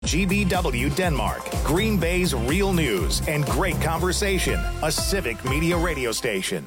GBW Denmark, Green Bay's real news and great conversation. A civic media radio station.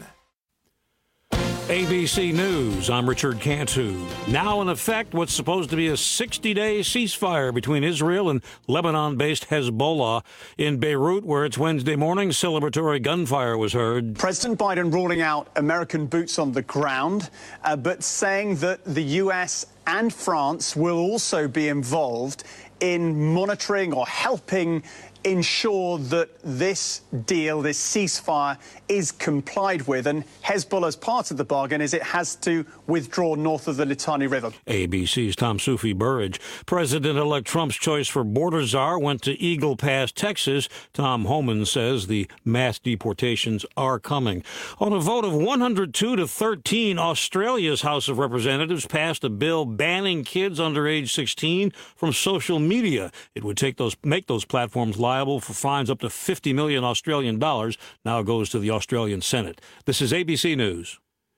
ABC News, I'm Richard Cantu. Now in effect, what's supposed to be a 60-day ceasefire between Israel and Lebanon-based Hezbollah in Beirut, where it's Wednesday morning, celebratory gunfire was heard. President Biden ruling out American boots on the ground, but saying that the U.S. and France will also be involved in monitoring or helping ensure that this deal, this ceasefire, is complied with. And Hezbollah's part of the bargain is it has to withdraw north of the Litani River. ABC's Tom Soufi-Burridge. President-elect Trump's choice for border czar went to Eagle Pass, Texas. Tom Homan says the mass deportations are coming. On a vote of 102 to 13, Australia's House of Representatives passed a bill banning kids under age 16 from social media. It would make those platforms liable for fines up to 50 million Australian dollars. Now goes to the Australian Senate. This is ABC News.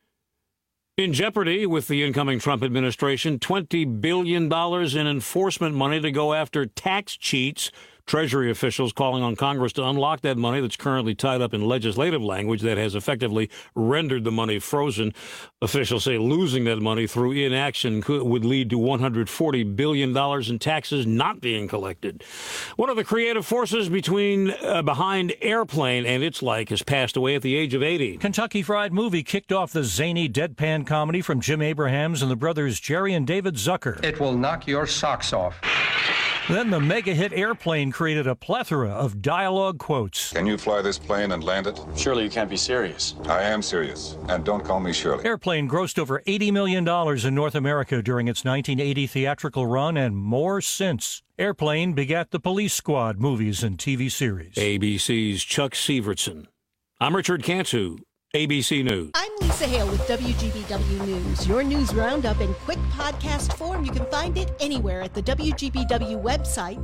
In jeopardy with the incoming Trump administration, $20 billion in enforcement money to go after tax cheats. Treasury officials calling on Congress to unlock that money that's currently tied up in legislative language that has effectively rendered the money frozen. Officials say losing that money through inaction would lead to $140 billion in taxes not being collected. One of the creative forces behind Airplane and its like has passed away at the age of 80. Kentucky Fried Movie kicked off the zany deadpan comedy from Jim Abrahams and the brothers Jerry and David Zucker. It will knock your socks off. Then the mega-hit Airplane created a plethora of dialogue quotes. Can you fly this plane and land it? Surely you can't be serious. I am serious. And don't call me Shirley. Airplane grossed over $80 million in North America during its 1980 theatrical run and more since. Airplane begat the Police Squad movies and TV series. ABC's Chuck Sievertson. I'm Richard Cantu. ABC News. I'm Lisa Hale with WGBW News. Your news roundup in quick podcast form. You can find it anywhere at the WGBW website,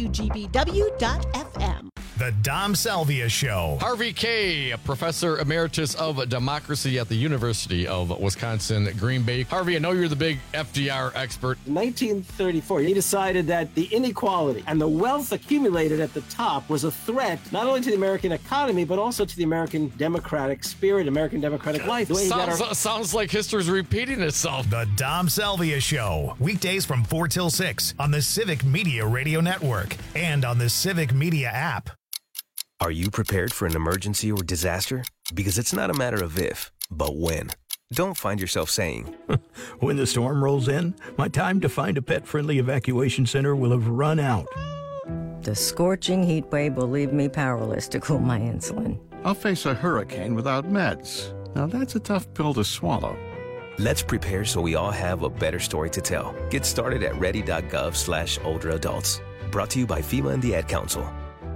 WGBW.FM. The Dom Salvia Show. Harvey Kaye, Professor Emeritus of Democracy at the University of Wisconsin, Green Bay. Harvey, I know you're the big FDR expert. In 1934, he decided that the inequality and the wealth accumulated at the top was a threat not only to the American economy, but also to the American democratic spirit, American democratic life. Sounds like history's repeating itself. The Dom Salvia Show. Weekdays from 4 till 6 on the Civic Media Radio Network and on the Civic Media app. Are you prepared for an emergency or disaster? Because it's not a matter of if, but when. Don't find yourself saying, when the storm rolls in, my time to find a pet-friendly evacuation center will have run out. The scorching heat wave will leave me powerless to cool my insulin. I'll face a hurricane without meds. Now that's a tough pill to swallow. Let's prepare so we all have a better story to tell. Get started at ready.gov/older adults. Brought to you by FEMA and the Ad Council.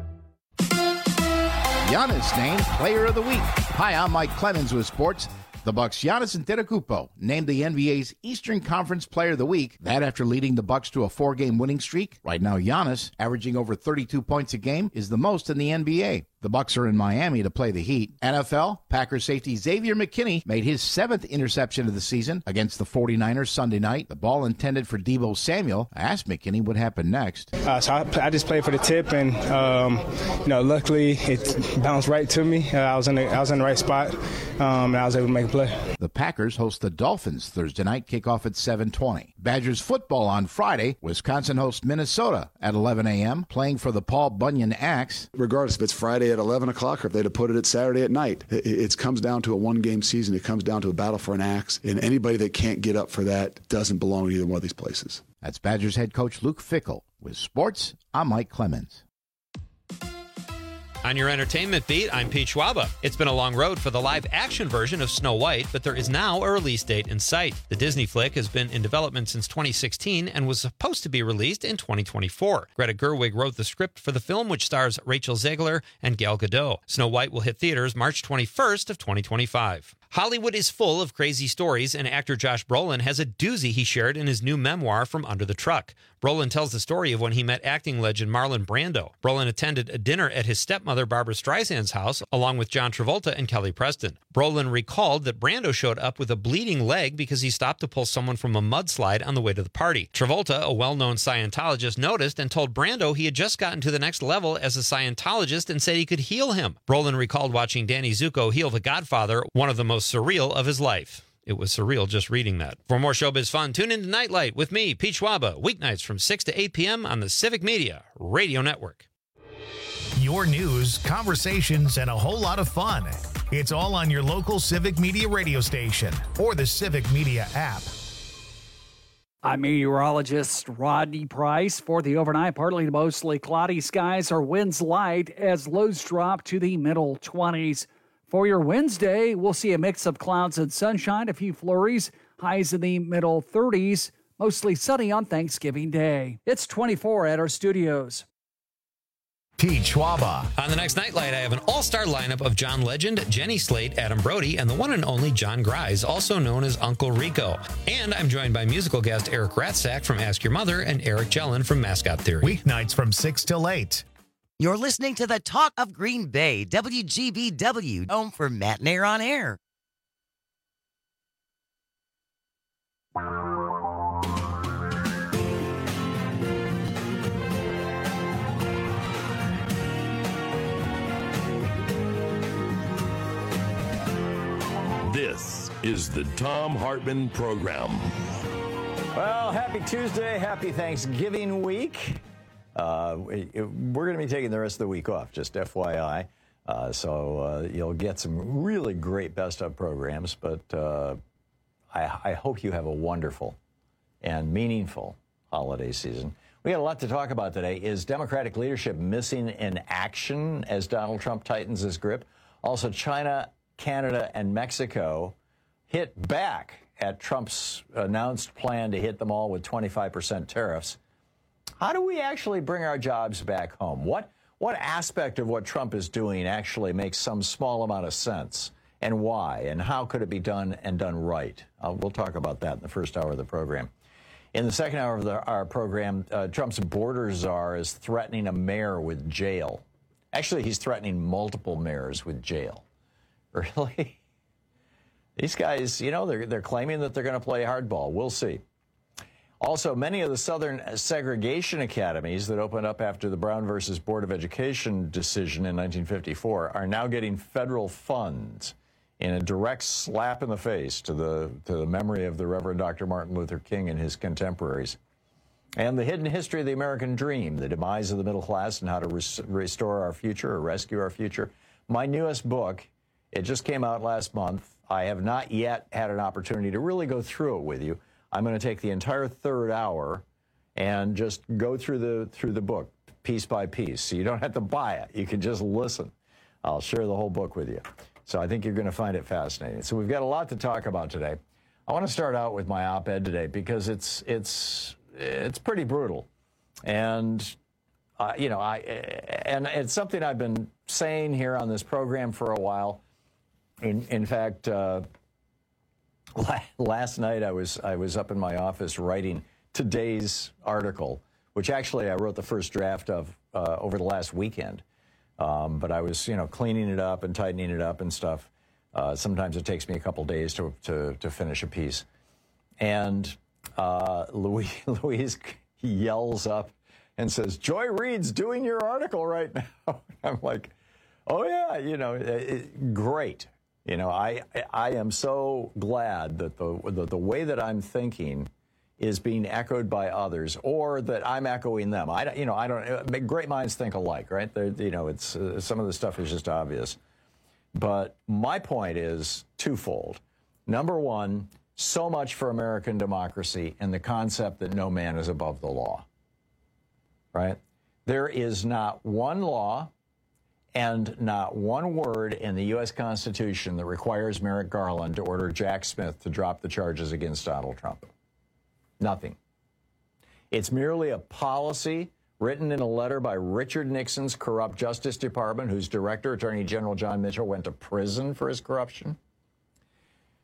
Giannis named Player of the Week. Hi, I'm Mike Clemens with sports. The Bucks' Giannis Antetokounmpo named the NBA's Eastern Conference Player of the Week. That after leading the Bucks to a 4-game winning streak. Right now, Giannis, averaging over 32 points a game, is the most in the NBA. The Bucks are in Miami to play the Heat. NFL, Packers safety Xavier McKinney made his 7th interception of the season against the 49ers Sunday night. The ball intended for Deebo Samuel. I asked McKinney what happened next. So I just played for the tip, and luckily it bounced right to me. I was in the right spot, and I was able to make a play. The Packers host the Dolphins Thursday night, kickoff at 7:20. Badgers football on Friday. Wisconsin hosts Minnesota at 11 a.m., playing for the Paul Bunyan Axe. Regardless if it's Friday at 11 o'clock or if they'd have put it at Saturday at night, it comes down to a one-game season. It comes down to a battle for an axe, and anybody that can't get up for that doesn't belong in either one of these places. That's Badgers head coach Luke Fickell. With sports, I'm Mike Clemens. On your entertainment beat, I'm Pete Schwaba. It's been a long road for the live-action version of Snow White, but there is now a release date in sight. The Disney flick has been in development since 2016 and was supposed to be released in 2024. Greta Gerwig wrote the script for the film, which stars Rachel Zegler and Gal Gadot. Snow White will hit theaters March 21st of 2025. Hollywood is full of crazy stories, and actor Josh Brolin has a doozy he shared in his new memoir, From Under the Truck. Brolin tells the story of when he met acting legend Marlon Brando. Brolin attended a dinner at his stepmother Barbra Streisand's house, along with John Travolta and Kelly Preston. Brolin recalled that Brando showed up with a bleeding leg because he stopped to pull someone from a mudslide on the way to the party. Travolta, a well-known Scientologist, noticed and told Brando he had just gotten to the next level as a Scientologist and said he could heal him. Brolin recalled watching Danny Zuko heal The Godfather, one of the most surreal of his life. It was surreal just reading that. For more showbiz fun, tune in to Nightlight with me, Pete Schwaba, weeknights from 6 to 8 p.m. on the Civic Media Radio Network. Your news, conversations, and a whole lot of fun. It's all on your local Civic Media radio station or the Civic Media app. I'm meteorologist Rodney Price. For the overnight, partly to mostly cloudy skies or winds light as lows drop to the middle 20s. For your Wednesday, we'll see a mix of clouds and sunshine, a few flurries, highs in the middle 30s, mostly sunny on Thanksgiving Day. It's 24 at our studios. Pete Schwaba. On the next Nightlight, I have an all-star lineup of John Legend, Jenny Slate, Adam Brody, and the one and only John Grise, also known as Uncle Rico. And I'm joined by musical guest Eric Ratzak from Ask Your Mother and Eric Jellin from Mascot Theory. Weeknights from 6 till 8. You're listening to the Talk of Green Bay, WGBW, home for Matt Nair on Air. This is the Thom Hartmann Program. Well, happy Tuesday, happy Thanksgiving week. We're going to be taking the rest of the week off, just FYI. So you'll get some really great best of programs, but I hope you have a wonderful and meaningful holiday season. We got a lot to talk about today. Is Democratic leadership missing in action as Donald Trump tightens his grip? Also, China, Canada, and Mexico hit back at Trump's announced plan to hit them all with 25% tariffs. How do we actually bring our jobs back home? What aspect of what Trump is doing actually makes some small amount of sense, and why? And how could it be done and done right? We'll talk about that in the first hour of the program. In the second hour of our program, Trump's border czar is threatening a mayor with jail. Actually, he's threatening multiple mayors with jail. Really? These guys, you know, they're claiming that they're going to play hardball. We'll see. Also, many of the Southern segregation academies that opened up after the Brown versus Board of Education decision in 1954 are now getting federal funds in a direct slap in the face to the memory of the Reverend Dr. Martin Luther King and his contemporaries. And the hidden history of the American dream, the demise of the middle class, and how to restore our future or rescue our future. My newest book, it just came out last month. I have not yet had an opportunity to really go through it with you. I'm going to take the entire third hour and just go through the book piece by piece. So you don't have to buy it. You can just listen. I'll share the whole book with you. So I think you're going to find it fascinating. So we've got a lot to talk about today. I want to start out with my op-ed today because it's pretty brutal. And, and it's something I've been saying here on this program for a while. In fact, last night I was up in my office writing today's article, which actually I wrote the first draft of over the last weekend. But I was, cleaning it up and tightening it up and stuff. Sometimes it takes me a couple days to finish a piece. And Louise yells up and says, "Joy Reid's doing your article right now." I'm like, oh, yeah, great. I am so glad that the way that I'm thinking is being echoed by others, or that I'm echoing them. I don't. Great minds think alike, right? It's some of the stuff is just obvious. But my point is twofold. Number one, so much for American democracy and the concept that no man is above the law. Right? There is not one law and not one word in the U.S. Constitution that requires Merrick Garland to order Jack Smith to drop the charges against Donald Trump. Nothing. It's merely a policy written in a letter by Richard Nixon's corrupt Justice Department, whose director, Attorney General John Mitchell, went to prison for his corruption.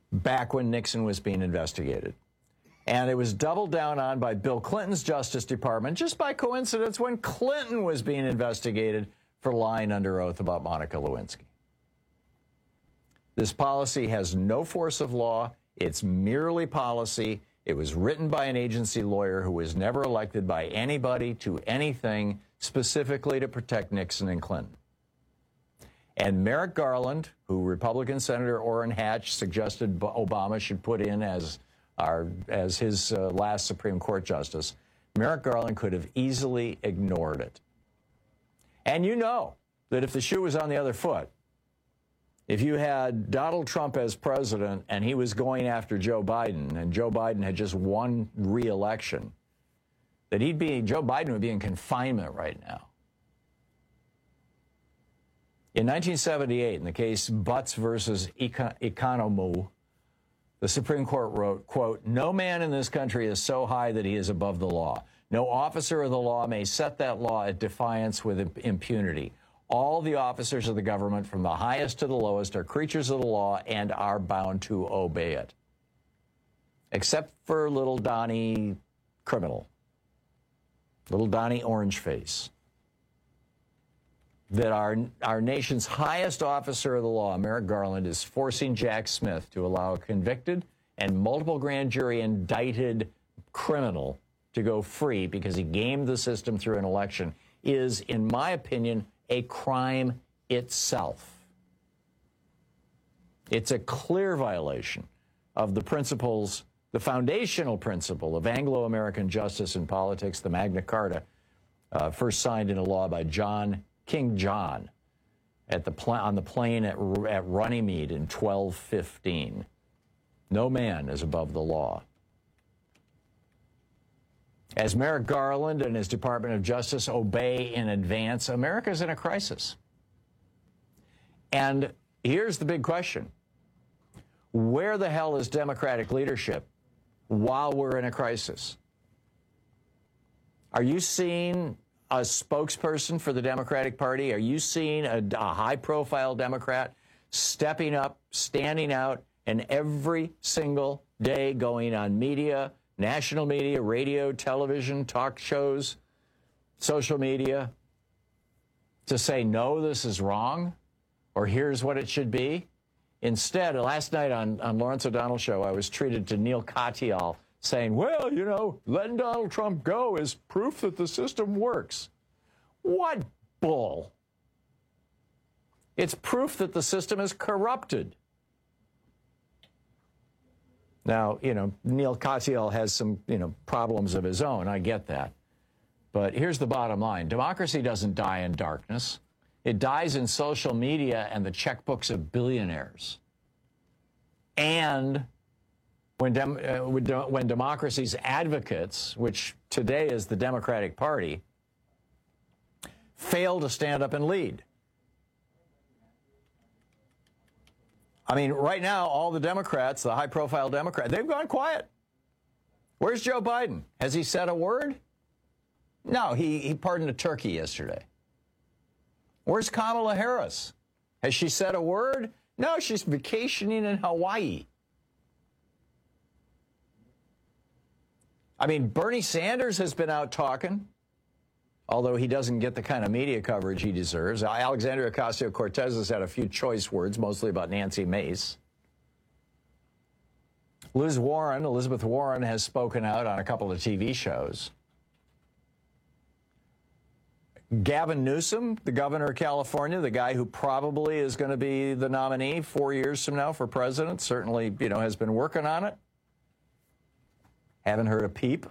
back when Nixon was being investigated. And it was doubled down on by Bill Clinton's Justice Department, just by coincidence, when Clinton was being investigated for lying under oath about Monica Lewinsky. This policy has no force of law. It's merely policy. It was written by an agency lawyer who was never elected by anybody to anything, specifically to protect Nixon and Clinton. And Merrick Garland, who Republican Senator Orrin Hatch suggested Obama should put in as his last Supreme Court justice, Merrick Garland could have easily ignored it. And you know that if the shoe was on the other foot, if you had Donald Trump as president and he was going after Joe Biden, and Joe Biden had just won re-election, that Joe Biden would be in confinement right now. In 1978, in the case Butts versus Economou, the Supreme Court wrote, quote, "No man in this country is so high that he is above the law. No officer of the law may set that law at defiance with impunity. All the officers of the government, from the highest to the lowest, are creatures of the law and are bound to obey it. Except for little Donnie Criminal, little Donnie Orangeface, that our nation's highest officer of the law, Merrick Garland, is forcing Jack Smith to allow a convicted and multiple grand jury indicted criminal to go free because he gamed the system through an election, is, in my opinion, a crime itself. It's a clear violation of the principles, the foundational principle of Anglo-American justice and politics, the Magna Carta, first signed into law by King John on the plain at Runnymede in 1215. No man is above the law. As Merrick Garland and his Department of Justice obey in advance, America's in a crisis. And here's the big question. Where the hell is Democratic leadership while we're in a crisis? Are you seeing a spokesperson for the Democratic Party? Are you seeing a high-profile Democrat stepping up, standing out, and every single day going on media, national media, radio, television, talk shows, social media, to say, no, this is wrong, or here's what it should be? Instead, last night on Lawrence O'Donnell's show, I was treated to Neil Katyal saying, well, you know, letting Donald Trump go is proof that the system works. What bull? It's proof that the system is corrupted. Now, you know, Neil Katyal has some, problems of his own. I get that. But here's the bottom line. Democracy doesn't die in darkness. It dies in social media and the checkbooks of billionaires. And when democracy's advocates, which today is the Democratic Party, fail to stand up and lead. I mean, right now, all the Democrats, the high-profile Democrats, they've gone quiet. Where's Joe Biden? Has he said a word? No, he pardoned a turkey yesterday. Where's Kamala Harris? Has she said a word? No, she's vacationing in Hawaii. I mean, Bernie Sanders has been out talking, although he doesn't get the kind of media coverage he deserves. Alexandria Ocasio-Cortez has had a few choice words, mostly about Nancy Mace. Elizabeth Warren, has spoken out on a couple of TV shows. Gavin Newsom, the governor of California, the guy who probably is going to be the nominee 4 years from now for president, certainly, has been working on it. Haven't heard a peep.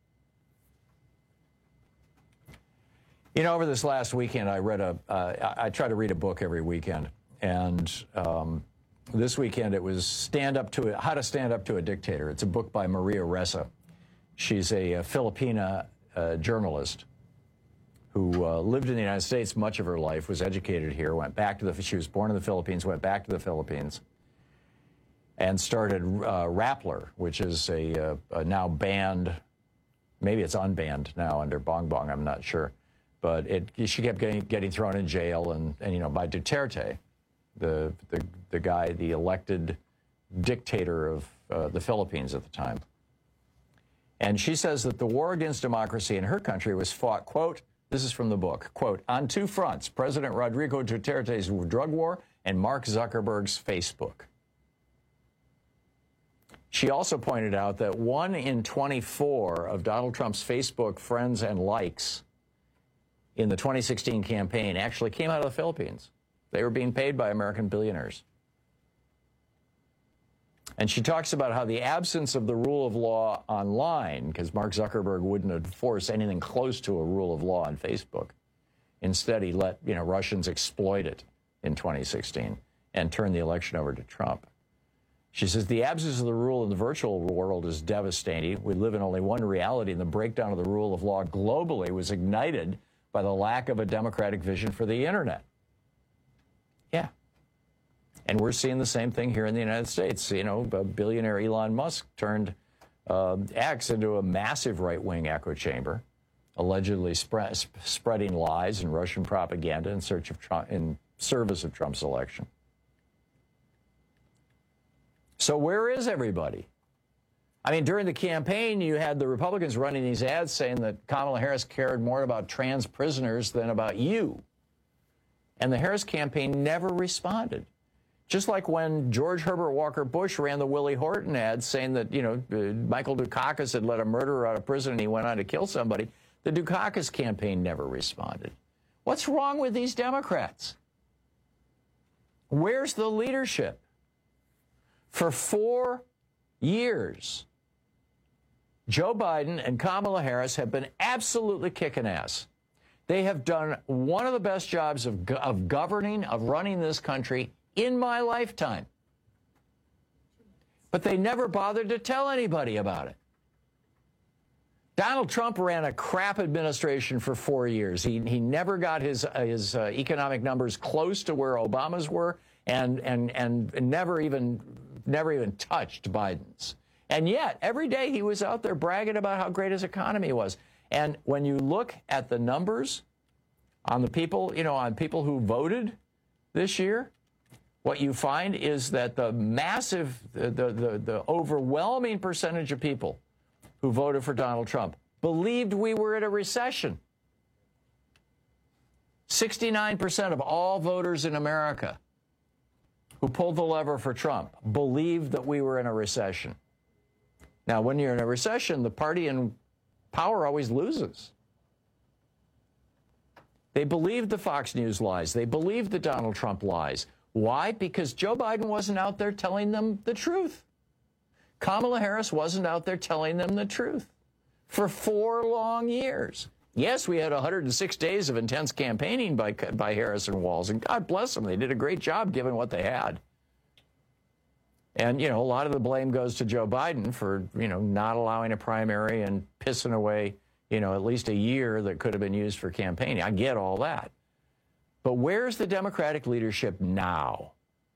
Over this last weekend, I try to read a book every weekend. And this weekend, it was How to Stand Up to a Dictator. It's a book by Maria Ressa. She's a Filipina journalist who lived in the United States much of her life, was educated here, she was born in the Philippines, went back to the Philippines, and started Rappler, which is a now banned, maybe it's unbanned now under Bong Bong, I'm not sure. But she kept getting thrown in jail, and by Duterte, the guy, the elected dictator of the Philippines at the time. And she says that the war against democracy in her country was fought, quote, this is from the book, quote, on two fronts, President Rodrigo Duterte's drug war and Mark Zuckerberg's Facebook. She also pointed out that 1 in 24 of Donald Trump's Facebook friends and likes in the 2016 campaign actually came out of the Philippines. They were being paid by American billionaires. And she talks about how the absence of the rule of law online, because Mark Zuckerberg wouldn't enforce anything close to a rule of law on Facebook. Instead, he let Russians exploit it in 2016 and turn the election over to Trump. She says the absence of the rule in the virtual world is devastating. We live in only one reality, and the breakdown of the rule of law globally was ignited by the lack of a democratic vision for the internet. Yeah. And we're seeing the same thing here in the United States. Billionaire Elon Musk turned X into a massive right-wing echo chamber, allegedly spreading lies and Russian propaganda in service of Trump's election. So where is everybody? I mean, during the campaign, you had the Republicans running these ads saying that Kamala Harris cared more about trans prisoners than about you. And the Harris campaign never responded. Just like when George Herbert Walker Bush ran the Willie Horton ad saying that, Michael Dukakis had let a murderer out of prison and he went on to kill somebody, the Dukakis campaign never responded. What's wrong with these Democrats? Where's the leadership? For 4 years, Joe Biden and Kamala Harris have been absolutely kicking ass. They have done one of the best jobs of governing, of running this country in my lifetime. But they never bothered to tell anybody about it. Donald Trump ran a crap administration for 4 years. He never got his economic numbers close to where Obama's were, and never even touched Biden's. And yet, every day he was out there bragging about how great his economy was. And when you look at the numbers on the people, on people who voted this year, what you find is that the massive, the overwhelming percentage of people who voted for Donald Trump believed we were in a recession. 69% of all voters in America who pulled the lever for Trump believed that we were in a recession. Now, when you're in a recession, the party in power always loses. They believed the Fox News lies. They believed the Donald Trump lies. Why? Because Joe Biden wasn't out there telling them the truth. Kamala Harris wasn't out there telling them the truth for 4 long years. Yes, we had 106 days of intense campaigning by Harris and Walz, and God bless them. They did a great job given what they had. And, a lot of the blame goes to Joe Biden for, not allowing a primary and pissing away, at least a year that could have been used for campaigning. I get all that. But where's the Democratic leadership now?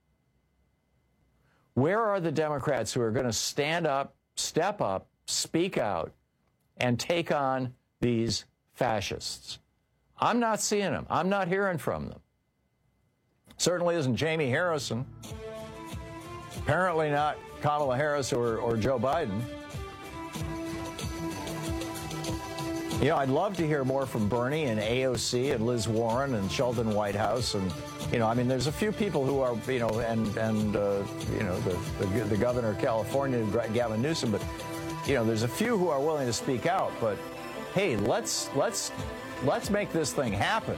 Where are the Democrats who are going to stand up, step up, speak out, and take on these fascists? I'm not seeing them. I'm not hearing from them. Certainly isn't Jamie Harrison. Apparently not Kamala Harris or Joe Biden. I'd love to hear more from Bernie and AOC and Liz Warren and Sheldon Whitehouse. And, there's a few people who are, the governor of California, Gavin Newsom, but, there's a few who are willing to speak out. But, hey, let's make this thing happen.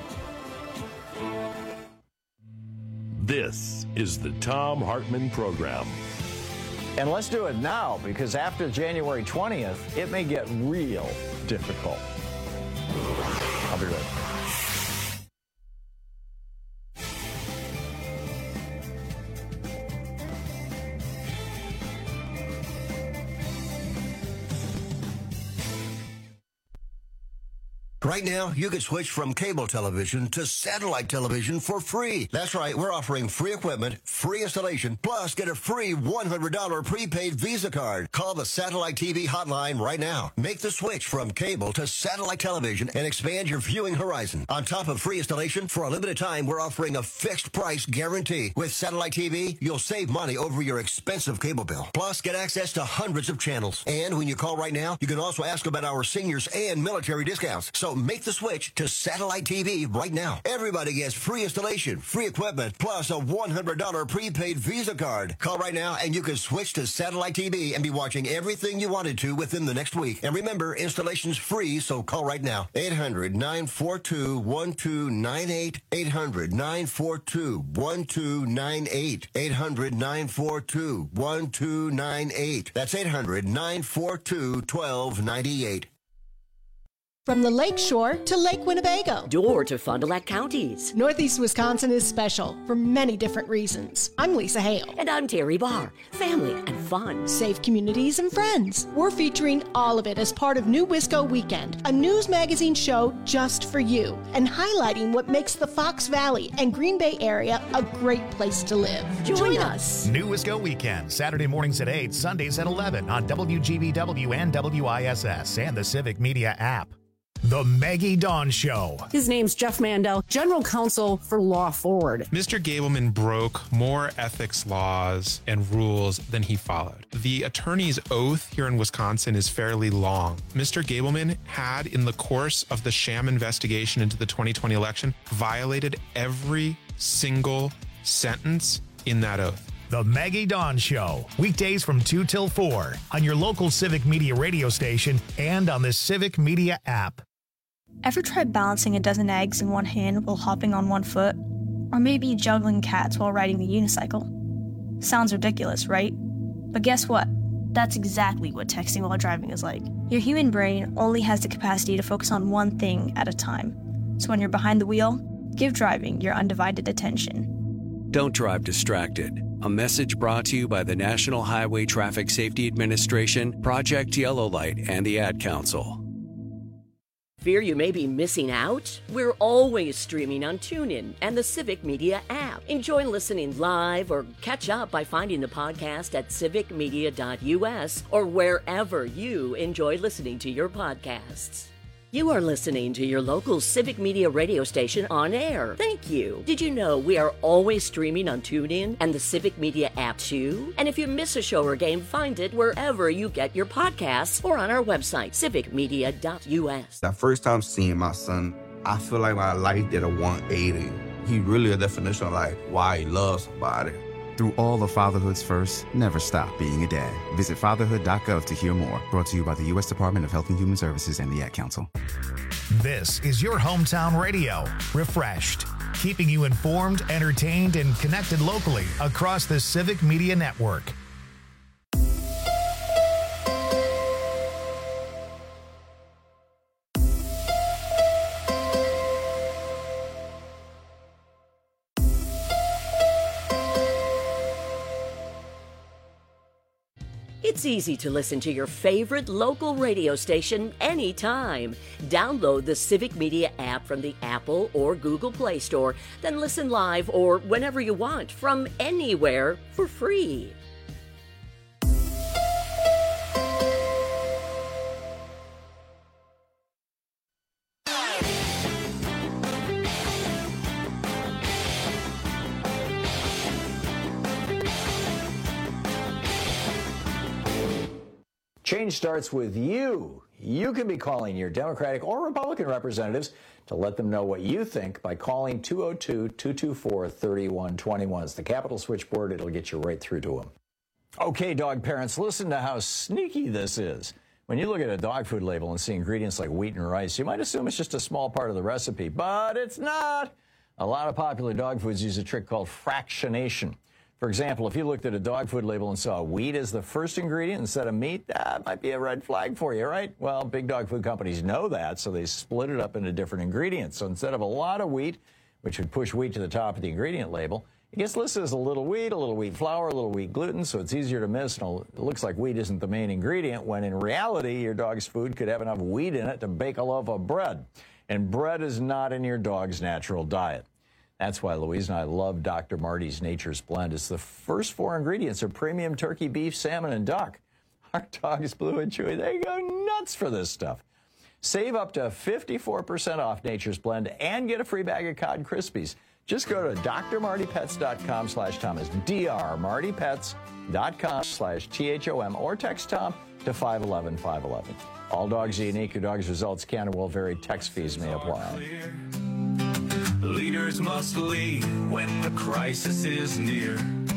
This is the Thom Hartmann Program. And let's do it now, because after January 20th, it may get real difficult. I'll be right back. Right now, you can switch from cable television to satellite television for free. That's right, we're offering free equipment, free installation, plus get a free $100 prepaid Visa card. Call the Satellite TV hotline right now. Make the switch from cable to satellite television and expand your viewing horizon. On top of free installation, for a limited time, we're offering a fixed price guarantee. With Satellite TV, you'll save money over your expensive cable bill. Plus, get access to hundreds of channels. And when you call right now, you can also ask about our seniors and military discounts. So make the switch to Satellite TV right now. Everybody gets free installation, free equipment, plus a $100 prepaid Visa card. Call right now and you can switch to Satellite TV and be watching everything you wanted to within the next week. And remember, installation's free, so call right now. 800-942-1298. 800-942-1298. 800-942-1298. That's 800-942-1298. From the Lake Shore to Lake Winnebago. Door to Fond du Lac counties. Northeast Wisconsin is special for many different reasons. I'm Lisa Hale. And I'm Terry Barr. Family and fun. Safe communities and friends. We're featuring all of it as part of New Wisco Weekend, a news magazine show just for you, and highlighting what makes the Fox Valley and Green Bay area a great place to live. Join us. New Wisco Weekend, Saturday mornings at 8, Sundays at 11 on WGBW and WISS and the Civic Media app. The Maggie Dawn Show. His name's Jeff Mandel, General Counsel for Law Forward. Mr. Gableman broke more ethics laws and rules than he followed. The attorney's oath here in Wisconsin is fairly long. Mr. Gableman had, in the course of the sham investigation into the 2020 election, violated every single sentence in that oath. The Maggie Dawn Show, weekdays from 2 till 4 on your local Civic Media radio station and on the Civic Media app. Ever tried balancing a dozen eggs in one hand while hopping on one foot? Or maybe juggling cats while riding the unicycle? Sounds ridiculous, right? But guess what? That's exactly what texting while driving is like. Your human brain only has the capacity to focus on one thing at a time. So when you're behind the wheel, give driving your undivided attention. Don't drive distracted. A message brought to you by the National Highway Traffic Safety Administration, Project Yellow Light, and the Ad Council. Fear you may be missing out? We're always streaming on TuneIn and the Civic Media app. Enjoy listening live or catch up by finding the podcast at civicmedia.us or wherever you enjoy listening to your podcasts. You are listening to your local Civic Media radio station on air. Thank you. Did you know we are always streaming on TuneIn and the Civic Media app too? And if you miss a show or game, find it wherever you get your podcasts or on our website, civicmedia.us. That first time seeing my son, I feel like my life did a 180. He really a definition of like why he loves somebody. Through all of fatherhood's first, never stop being a dad. Visit fatherhood.gov to hear more. Brought to you by the U.S. Department of Health and Human Services and the Ad Council. This is your hometown radio, refreshed, keeping you informed, entertained, and connected locally across the Civic Media Network. It's easy to listen to your favorite local radio station anytime. Download the Civic Media app from the Apple or Google Play Store, then listen live or whenever you want from anywhere for free. Change starts with you. You can be calling your Democratic or Republican representatives to let them know what you think by calling 202-224-3121. It's the Capitol switchboard. It'll get you right through to them. Okay, dog parents, listen to how sneaky this is. When you look at a dog food label and see ingredients like wheat and rice, you might assume it's just a small part of the recipe, but it's not. A lot of popular dog foods use a trick called fractionation. For example, if you looked at a dog food label and saw wheat as the first ingredient instead of meat, that might be a red flag for you, right? Well, big dog food companies know that, so they split it up into different ingredients. So instead of a lot of wheat, which would push wheat to the top of the ingredient label, it gets listed as a little wheat flour, a little wheat gluten, so it's easier to miss, and it looks like wheat isn't the main ingredient, when in reality, your dog's food could have enough wheat in it to bake a loaf of bread. And bread is not in your dog's natural diet. That's why Louise and I love Dr. Marty's Nature's Blend. It's the first 4 ingredients of premium turkey, beef, salmon, and duck. Our dogs, Blue and Chewy, they go nuts for this stuff. Save up to 54% off Nature's Blend and get a free bag of Cod Krispies. Just go to drmartypets.com/Thomas, drmartypets.com/THOM, or text Tom to 511-511. All dogs are unique. Your dog's results can and will vary. Text fees may apply. Leaders must lead when the crisis is near.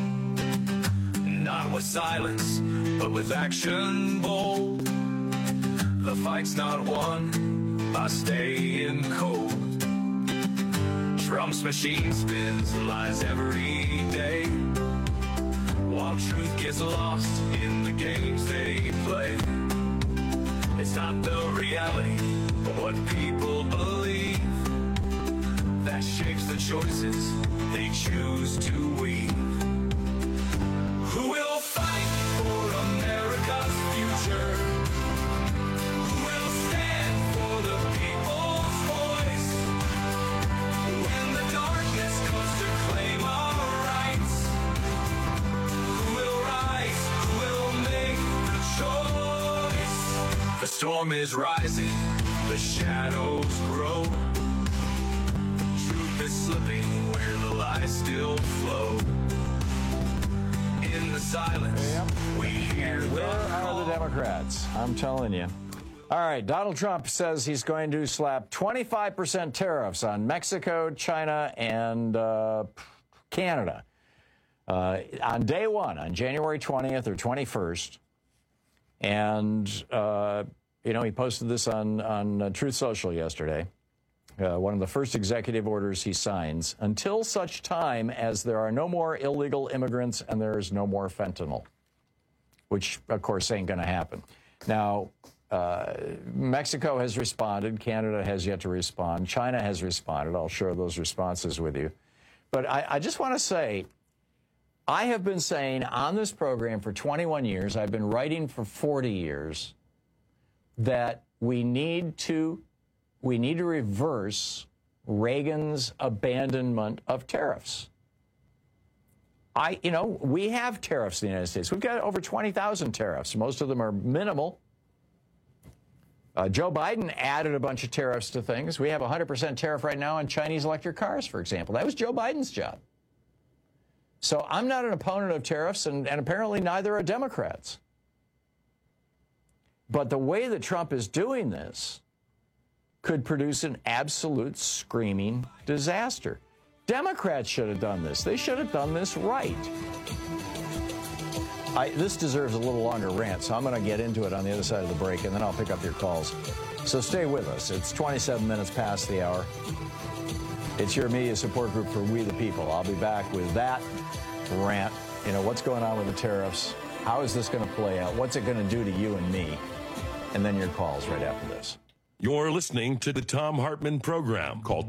Not with silence, but with action bold. The fight's not won by staying cold. Trump's machine spins lies every day, while truth gets lost in the games they play. It's not the reality, but what people believe that shapes the choices they choose to weave. Who will fight for America's future? Who will stand for the people's voice? When the darkness comes to claim our rights, who will rise? Who will make the choice? The storm is rising, the shadows grow. Truth is slipping where the lies still flow. In the silence, we hear the Where call. are the Democrats? I'm telling you. All right, Donald Trump says he's going to slap 25% tariffs on Mexico, China, and Canada on day one, on January 20th or 21st. And, he posted this on Truth Social yesterday. One of the first executive orders he signs, until such time as there are no more illegal immigrants and there is no more fentanyl, which, of course, ain't going to happen. Now, Mexico has responded. Canada has yet to respond. China has responded. I'll share those responses with you. But I just want to say, I have been saying on this program for 21 years, I've been writing for 40 years, that we need to reverse Reagan's abandonment of tariffs. We have tariffs in the United States. We've got over 20,000 tariffs. Most of them are minimal. Joe Biden added a bunch of tariffs to things. We have a 100% tariff right now on Chinese electric cars, for example. That was Joe Biden's job. So I'm not an opponent of tariffs, and apparently neither are Democrats. But the way that Trump is doing this could produce an absolute screaming disaster. Democrats should have done this. They should have done this right. This deserves a little longer rant, so I'm going to get into it on the other side of the break, and then I'll pick up your calls. So stay with us. It's 27 minutes past the hour. It's your media support group for We the People. I'll be back with that rant. What's going on with the tariffs? How is this going to play out? What's it going to do to you and me? And then your calls right after this. You're listening to the Thom Hartmann Program. Call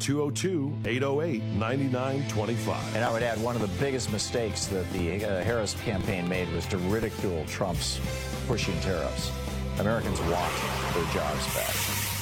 202-808-9925. And I would add, one of the biggest mistakes that the Harris campaign made was to ridicule Trump's pushing tariffs. Americans want their jobs back.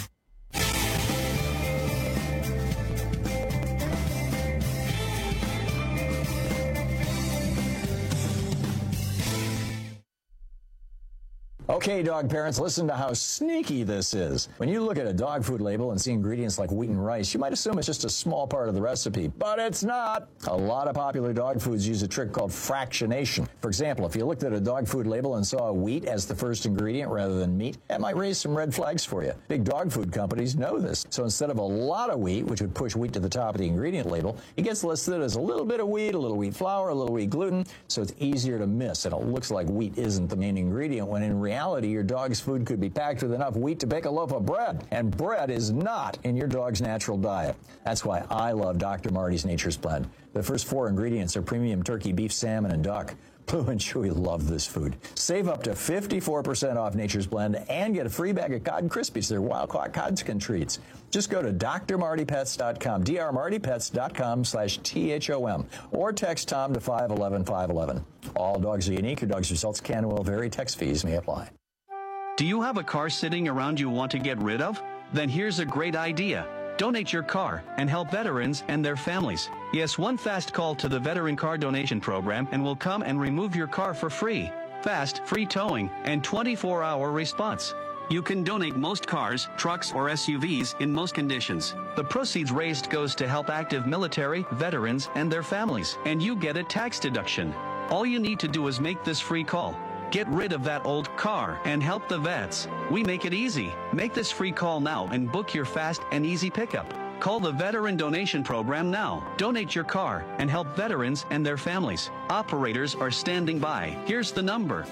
Okay, dog parents, listen to how sneaky this is. When you look at a dog food label and see ingredients like wheat and rice, you might assume it's just a small part of the recipe, but it's not. A lot of popular dog foods use a trick called fractionation. For example, if you looked at a dog food label and saw wheat as the first ingredient rather than meat, that might raise some red flags for you. Big dog food companies know this. So instead of a lot of wheat, which would push wheat to the top of the ingredient label, it gets listed as a little bit of wheat, a little wheat flour, a little wheat gluten, so it's easier to miss, and it looks like wheat isn't the main ingredient, when in reality, your dog's food could be packed with enough wheat to bake a loaf of bread, and bread is not in your dog's natural diet. That's why I love Dr. Marty's Nature's Blend. The first 4 ingredients are premium turkey, beef, salmon, and duck. Blue and Chewy love this food. Save up to 54% off Nature's Blend and get a free bag of Cod Krispies. They're wild-caught Codskin treats. Just go to drmartypets.com, drmartypets.com/THOM, or text Tom to 511-511. All dogs are unique. Your dog's results can and will vary. Text fees may apply. Do you have a car sitting around you want to get rid of? Then here's a great idea. Donate your car and help veterans and their families. Yes, one fast call to the Veteran Car Donation Program and we'll come and remove your car for free. Fast, free towing, and 24-hour response. You can donate most cars, trucks, or SUVs in most conditions. The proceeds raised goes to help active military, veterans, and their families, and you get a tax deduction. All you need to do is make this free call. Get rid of that old car and help the vets. We make it easy. Make this free call now and book your fast and easy pickup. Call the Veteran Donation Program now. Donate your car and help veterans and their families. Operators are standing by. Here's the number.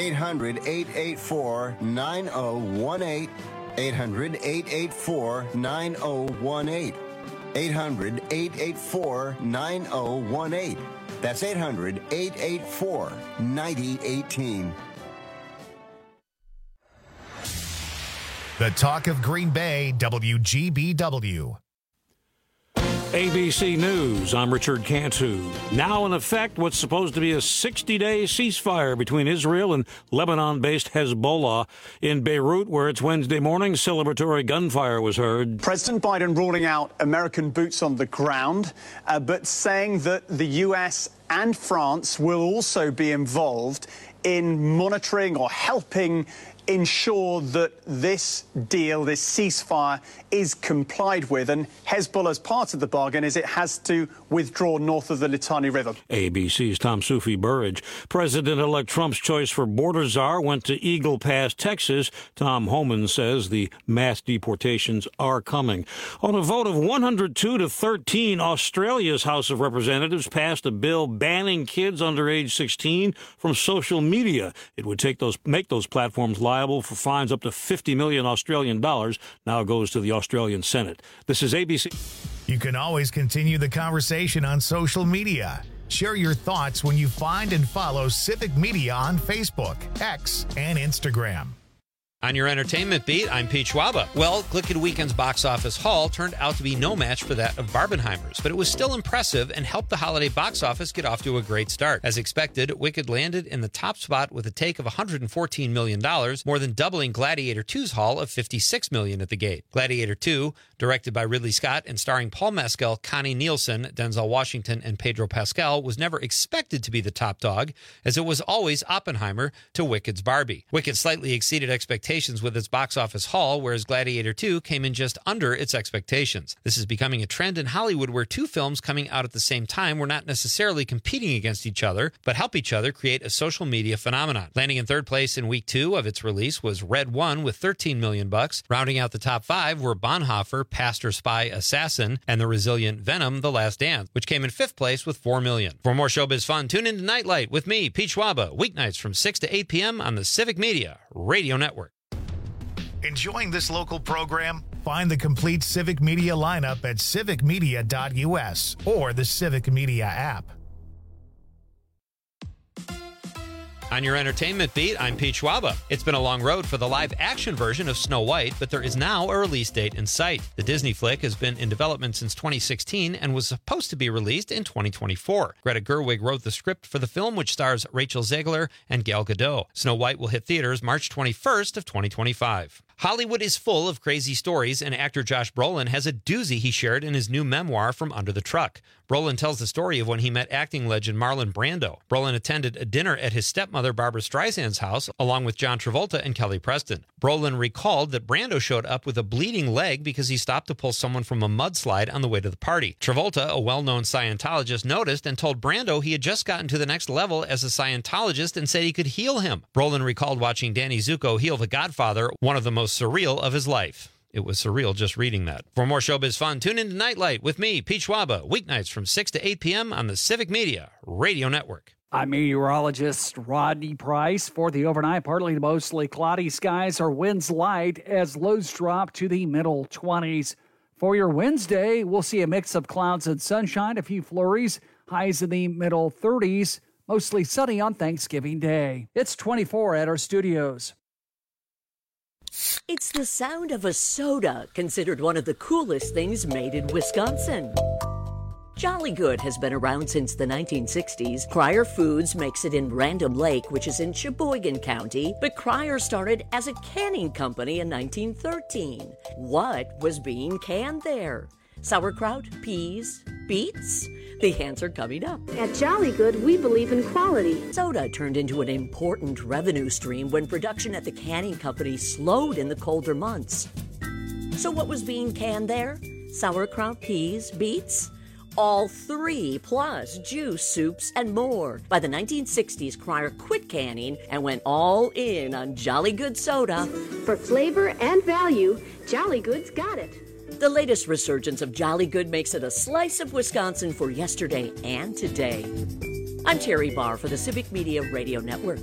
800-884-9018. 800-884-9018. 800-884-9018. That's 800-884-9018. The Talk of Green Bay, WGBW. ABC News, I'm Richard Cantu. Now in effect, what's supposed to be a 60-day ceasefire between Israel and Lebanon-based Hezbollah. In Beirut, where it's Wednesday morning, celebratory gunfire was heard. President Biden ruling out American boots on the ground, but saying that the U.S. and France will also be involved in monitoring or helping ensure that this deal, this ceasefire, is complied with. And Hezbollah's part of the bargain is it has to withdraw north of the Litani River. ABC's Tom Soufi-Burridge. President-elect Trump's choice for border czar went to Eagle Pass, Texas. Tom Homan says the mass deportations are coming. On a vote of 102 to 13, Australia's House of Representatives passed a bill banning kids under age 16 from social media. It would make those platforms liable for fines up to 50 million Australian dollars. Now goes to the Australian Senate. This is ABC. You can always continue the conversation on social media. Share your thoughts when you find and follow Civic Media on Facebook, X, and Instagram. On your entertainment beat, I'm Pete Schwaba. Well, Glicked Weekend's box office haul turned out to be no match for that of Barbenheimer's, but it was still impressive and helped the holiday box office get off to a great start. As expected, Wicked landed in the top spot with a take of $114 million, more than doubling Gladiator 2's haul of $56 million at the gate. Gladiator 2, directed by Ridley Scott and starring Paul Mescal, Connie Nielsen, Denzel Washington, and Pedro Pascal, was never expected to be the top dog, as it was always Oppenheimer to Wicked's Barbie. Wicked slightly exceeded expectations with its box office haul, whereas Gladiator 2 came in just under its expectations. This is becoming a trend in Hollywood where two films coming out at the same time were not necessarily competing against each other, but help each other create a social media phenomenon. Landing in third place in week 2 of its release was Red One with $13 million. Rounding out the top 5 were Bonhoeffer, Pastor, Spy, Assassin, and the resilient Venom, The Last Dance, which came in 5th place with $4 million. For more showbiz fun, tune in to Nightlight with me, Pete Schwaba, weeknights from 6 to 8 p.m. on the Civic Media Radio Network. Enjoying this local program? Find the complete Civic Media lineup at civicmedia.us or the Civic Media app. On your entertainment beat, I'm Pete Schwaba. It's been a long road for the live-action version of Snow White, but there is now a release date in sight. The Disney flick has been in development since 2016 and was supposed to be released in 2024. Greta Gerwig wrote the script for the film, which stars Rachel Zegler and Gal Gadot. Snow White will hit theaters March 21st of 2025. Hollywood is full of crazy stories, and actor Josh Brolin has a doozy he shared in his new memoir, From Under the Truck. Brolin tells the story of when he met acting legend Marlon Brando. Brolin attended a dinner at his stepmother Barbra Streisand's house, along with John Travolta and Kelly Preston. Brolin recalled that Brando showed up with a bleeding leg because he stopped to pull someone from a mudslide on the way to the party. Travolta, a well-known Scientologist, noticed and told Brando he had just gotten to the next level as a Scientologist and said he could heal him. Brolin recalled watching Danny Zuko heal The Godfather, one of the most surreal of his life. It was surreal just reading that. For more showbiz fun, tune in to Nightlight with me, Pete Schwaba, weeknights from 6 to 8 p.m. on the Civic Media Radio Network. I'm meteorologist Rodney Price. For the overnight, partly to mostly cloudy skies or winds light as lows drop to the middle 20s. For your Wednesday, we'll see a mix of clouds and sunshine, a few flurries, highs in the middle 30s, mostly sunny on Thanksgiving Day. It's 24 at our studios. It's the sound of a soda, considered one of the coolest things made in Wisconsin. Jolly Good has been around since the 1960s. Cryer Foods makes it in Random Lake, which is in Sheboygan County, but Cryer started as a canning company in 1913. What was being canned there? Sauerkraut, peas, beets? The answer coming up. At Jolly Good, we believe in quality. Soda turned into an important revenue stream when production at the canning company slowed in the colder months. So what was being canned there? Sauerkraut, peas, beets? All three, plus juice, soups, and more. By the 1960s, Cryer quit canning and went all in on Jolly Good soda. For flavor and value, Jolly Good's got it. The latest resurgence of Jolly Good makes it a slice of Wisconsin for yesterday and today. I'm Terry Barr for the Civic Media Radio Network.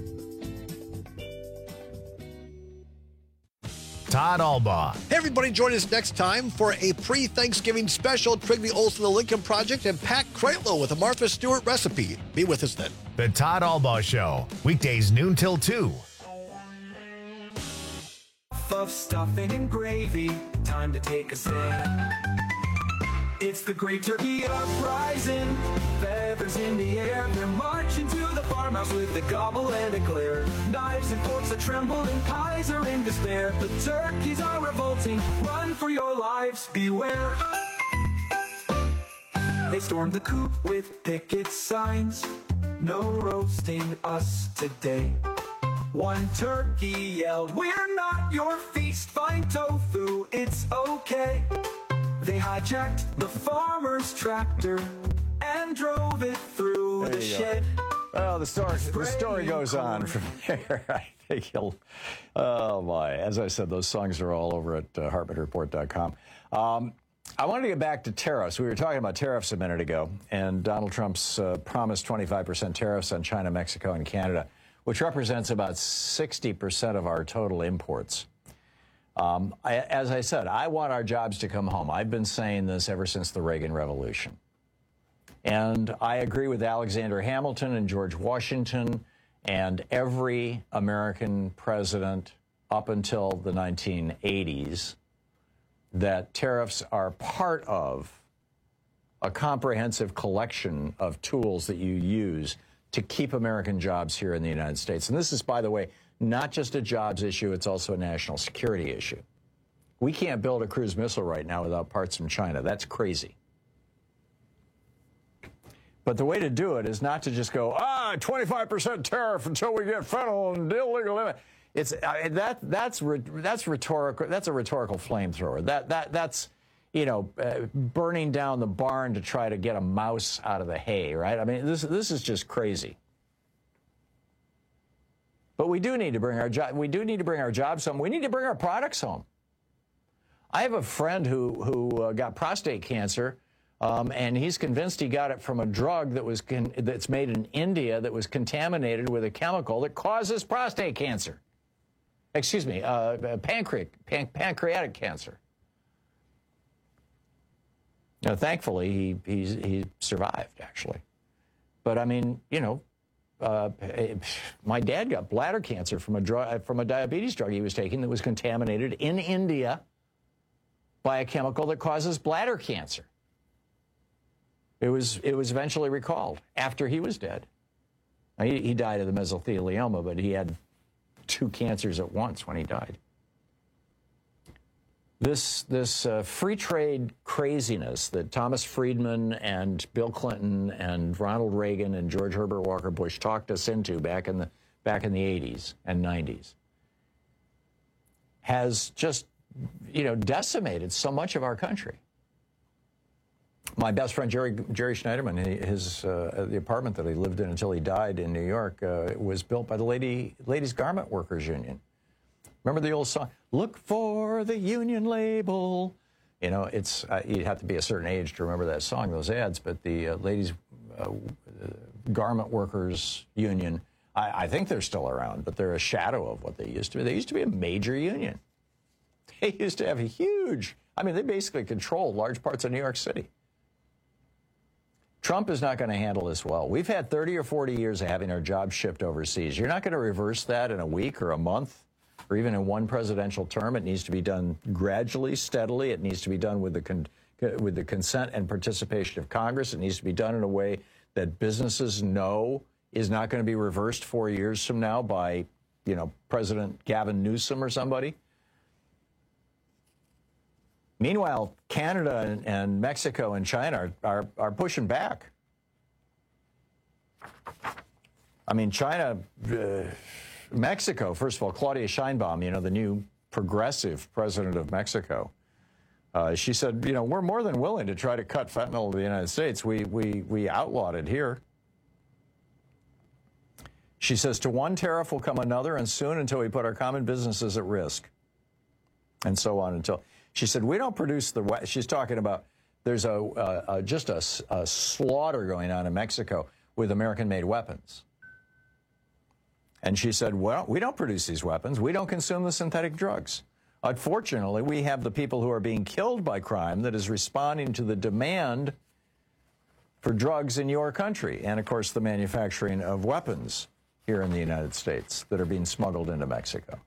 Todd Albaugh. Hey, everybody, join us next time for a pre-Thanksgiving special. Trigby Olson, The Lincoln Project, and Pat Kreitlow with a Martha Stewart recipe. Be with us then. The Todd Albaugh Show, weekdays noon till 2. Of stuffing and gravy, time to take a sip. It's the Great Turkey Uprising, feathers in the air. They're marching to the farmhouse with a gobble and a glare. Knives and forks that tremble and pies are in despair. The turkeys are revolting, run for your lives, beware. They stormed the coop with picket signs, no roasting us today. One turkey yelled, "We're not your feast, find tofu, it's okay." They hijacked the farmer's tractor and drove it through the shed. Well, the story goes on from there. I think you'll, oh my, as I said, those songs are all over at HartmanReport.com. I wanted to get back to tariffs. We were talking about tariffs a minute ago, and Donald Trump's promised 25% tariffs on China, Mexico, and Canada, which represents about 60% of our total imports. As I said, I want our jobs to come home. I've been saying this ever since the Reagan Revolution. And I agree with Alexander Hamilton and George Washington and every American president up until the 1980s that tariffs are part of a comprehensive collection of tools that you use to keep American jobs here in the United States. And this is, by the way, not just a jobs issue, it's also a national security issue. We can't build a cruise missile right now without parts from China. That's crazy. But the way to do it is not to just go, 25% tariff until we get fentanyl and illegal limit. It's that's rhetorical. That's a rhetorical flamethrower. That's burning down the barn to try to get a mouse out of the hay, right? I mean, this is just crazy. But we do need to bring our jobs home. We need to bring our products home. I have a friend who got prostate cancer, and he's convinced he got it from a drug that's made in India that was contaminated with a chemical that causes prostate cancer. Excuse me, pancreatic cancer. Now, thankfully, he survived, actually. But I mean, my dad got bladder cancer from a diabetes drug he was taking that was contaminated in India by a chemical that causes bladder cancer. It was eventually recalled after he was dead. Now, he died of the mesothelioma, but he had 2 cancers at once when he died. This free trade craziness that Thomas Friedman and Bill Clinton and Ronald Reagan and George Herbert Walker Bush talked us into back in the 80s and 90s has just decimated so much of our country. My best friend Jerry Schneiderman, the apartment that he lived in until he died in New York was built by the Ladies Garment Workers Union. Remember the old song, "Look for the union label"? It's you'd have to be a certain age to remember that song, those ads. But the Ladies Garment Workers Union, I think they're still around, but they're a shadow of what they used to be. They used to be a major union. They used to have they basically controlled large parts of New York City. Trump is not going to handle this well. We've had 30 or 40 years of having our jobs shipped overseas. You're not going to reverse that in a week or a month or even in one presidential term. It needs to be done gradually, steadily. It needs to be done with the with the consent and participation of Congress. It needs to be done in a way that businesses know is not going to be reversed 4 years from now by, President Gavin Newsom or somebody. Meanwhile, Canada and Mexico and China are pushing back. I mean, China, Mexico, first of all, Claudia Sheinbaum, the new progressive president of Mexico, she said, we're more than willing to try to cut fentanyl to the United States. We outlawed it here. She says, to one tariff will come another, and soon until we put our common businesses at risk. And so on until... She said, we don't produce the... She's talking about there's just a slaughter going on in Mexico with American-made weapons. And she said, well, we don't produce these weapons. We don't consume the synthetic drugs. Unfortunately, we have the people who are being killed by crime that is responding to the demand for drugs in your country. And, of course, the manufacturing of weapons here in the United States that are being smuggled into Mexico.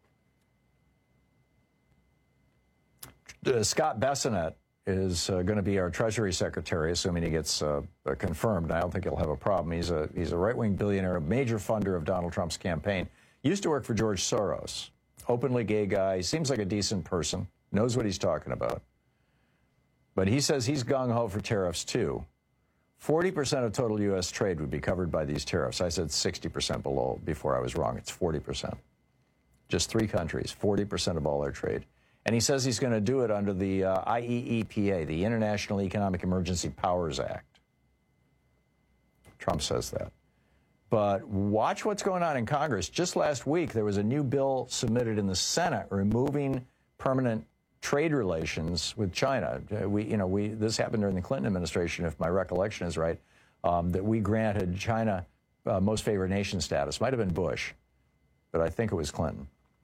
Scott Bessonette is going to be our Treasury Secretary, assuming he gets confirmed. I don't think he'll have a problem. He's a right-wing billionaire, a major funder of Donald Trump's campaign. Used to work for George Soros. Openly gay guy. Seems like a decent person. Knows what he's talking about. But he says he's gung-ho for tariffs, too. 40% of total U.S. trade would be covered by these tariffs. I said 60% below before I was wrong. It's 40%. Just 3 countries, 40% of all their trade. And he says he's going to do it under the IEEPA, the International Economic Emergency Powers Act. Trump says that. But watch what's going on in Congress. Just last week, there was a new bill submitted in the Senate removing permanent trade relations with China. This happened during the Clinton administration, if my recollection is right, that we granted China most favored nation status. Might have been Bush, but I think it was Clinton.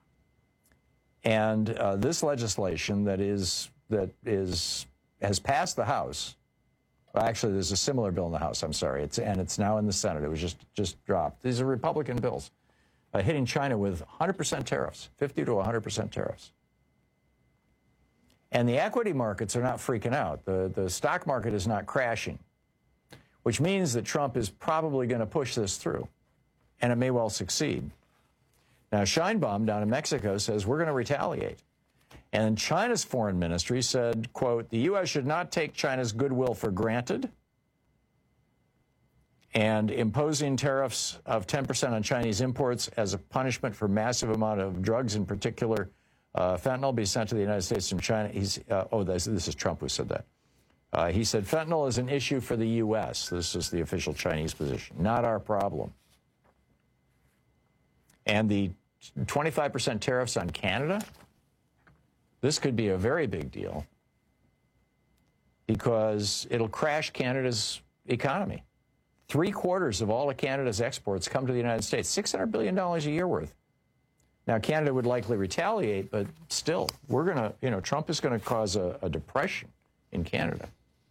And this legislation that has passed the House. Well, actually, there's a similar bill in the House. I'm sorry, it's now in the Senate. It was just dropped. These are Republican bills hitting China with 100% tariffs, 50 to 100% tariffs. And the equity markets are not freaking out. The stock market is not crashing, which means that Trump is probably going to push this through, and it may well succeed. Now, Sheinbaum down in Mexico says we're going to retaliate. And China's foreign ministry said, quote, the U.S. should not take China's goodwill for granted. And imposing tariffs of 10% on Chinese imports as a punishment for massive amount of drugs, in particular fentanyl, be sent to the United States from China. This is Trump who said that. He said fentanyl is an issue for the U.S. This is the official Chinese position, not our problem. And the 25% tariffs on Canada, this could be a very big deal because it'll crash Canada's economy. 3/4 of all of Canada's exports come to the United States, $600 billion a year worth. Now, Canada would likely retaliate, but still, Trump is going to cause a depression in Canada.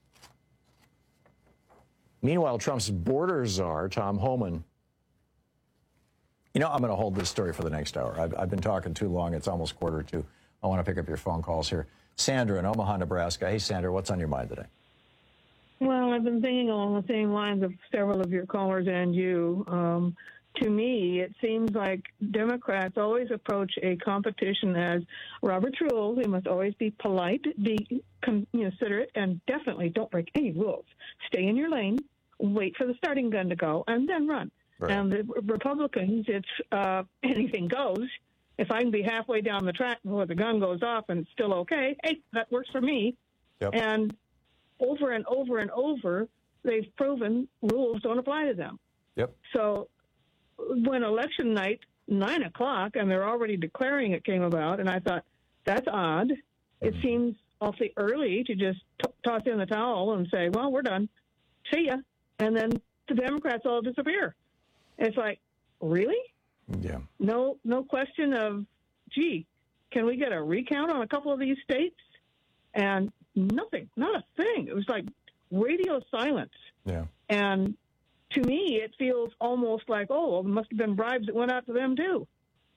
Meanwhile, Trump's border czar, Tom Homan, I'm going to hold this story for the next hour. I've been talking too long. It's almost 1:45. I want to pick up your phone calls here. Sandra in Omaha, Nebraska. Hey, Sandra, what's on your mind today? Well, I've been thinking along the same lines of several of your callers and you. To me, it seems like Democrats always approach a competition as Robert's rules. They must always be polite, be considerate, and definitely don't break any rules. Stay in your lane, wait for the starting gun to go, and then run. Right. And the Republicans, it's anything goes. If I can be halfway down the track before the gun goes off and it's still okay, hey, that works for me. Yep. And over and over and over, they've proven rules don't apply to them. Yep. So when election night, 9 o'clock, and they're already declaring it came about, and I thought, that's odd. Mm-hmm. It seems awfully early to just toss in the towel and say, well, we're done. See ya. And then the Democrats all disappear. It's like, really? Yeah. No question of, gee, can we get a recount on a couple of these states? And nothing, not a thing. It was like radio silence. Yeah. And to me, it feels almost like, oh, well, there must have been bribes that went out to them, too.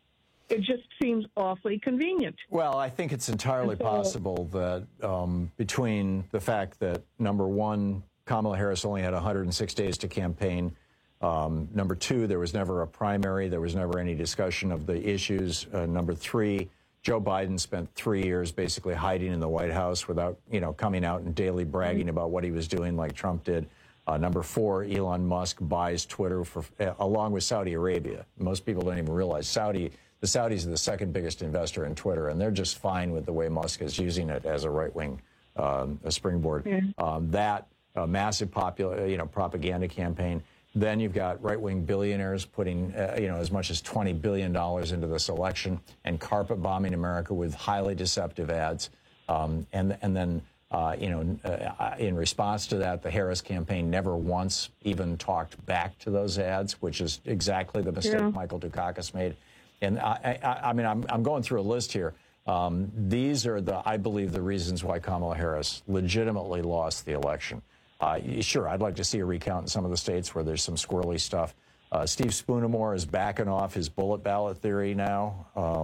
It just seems awfully convenient. Well, I think it's entirely possible that between the fact that, number one, Kamala Harris only had 106 days to campaign, number two, there was never a primary, there was never any discussion of the issues, number three, Joe Biden spent 3 years basically hiding in the White House without, coming out and daily bragging about what he was doing like Trump did. Number four, Elon Musk buys Twitter along with Saudi Arabia. Most people don't even realize the Saudis are the second biggest investor in Twitter, and they're just fine with the way Musk is using it as a right-wing springboard. Yeah. Massive propaganda campaign. Then you've got right-wing billionaires putting, as much as $20 billion into this election and carpet bombing America with highly deceptive ads. And then, in response to that, the Harris campaign never once even talked back to those ads, which is exactly the mistake Michael Dukakis made. And I'm going through a list here. These are I believe, the reasons why Kamala Harris legitimately lost the election. Sure, I'd like to see a recount in some of the states where there's some squirrely stuff. Steve Spoonemore is backing off his bullet ballot theory now.